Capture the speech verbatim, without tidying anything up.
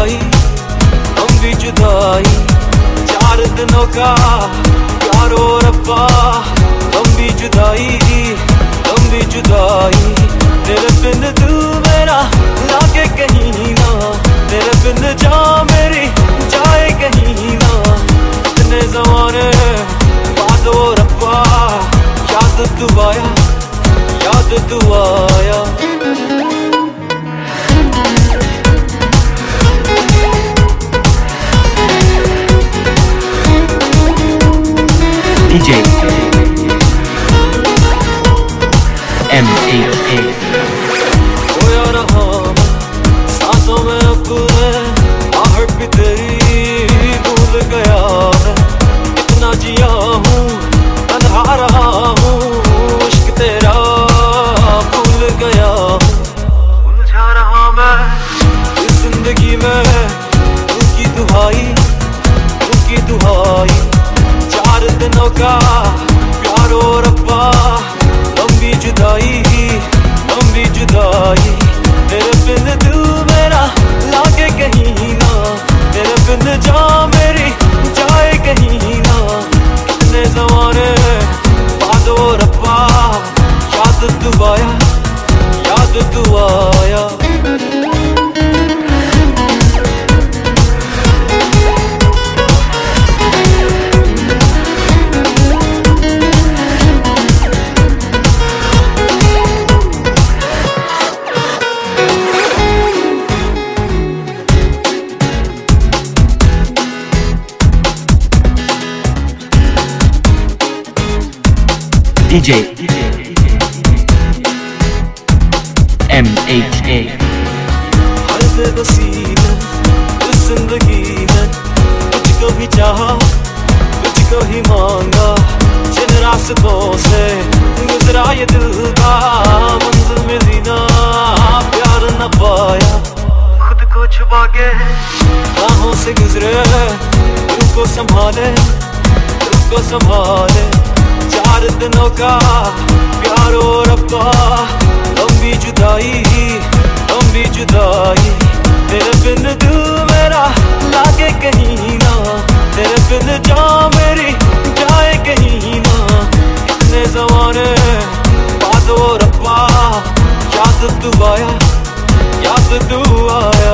जुदाई, लंबी जुदाई, चार दिनों का प्यारो रब्बा। लंबी जुदाई, लंबी जुदाई, तेरे बिन दिल मेरा लागे कहीं ना, तेरे बिन जा मेरी जाए कहीं ना। इतने ज़माने बाद ओ रब्बा, याद तू आया, याद तू आया। D J M H A। खोया रहा मैं सांसों में अपने, आहट भी तेरी भूल गया मैं। इतना जिया हूँ तन्हा रहा हूँ, इश्क तेरा भूल गया हूँ। उलझा रहा मैं इस जिंदगी में, उनकी दुहाई, उनकी दुहाई, चार दिनों का प्यारो रब्बा। लंबी जुदाई, लंबी जुदाई, तेरे बिन दिल मेरा लागे कहीं ना, तेरे बिन जा मेरी जाए कहीं ना। कितने ज़माने बाद ओ रब्बा, याद तू आया, याद तू आया। D J M H A। हर बेबसी में इस जिंदगी में, तुझको भी चाहा, तुझको ही मांगा। जिन रास्तों से गुजरा ये दिल का, मंजिल मिली ना, प्यार न पाया। खुद को छुपा के राहों से गुजरे, दिल को संभाले, दिल को संभाले। चार दिनों का प्यारो रब्बा। लंबी जुदाई, लंबी जुदाई, तेरे बिन दिल मेरा लागे कहीं ना, तेरे बिन जा मेरी जाए कहीं ना। इतने ज़माने बाद ओ रब्बा, याद तू आया, याद तू आया।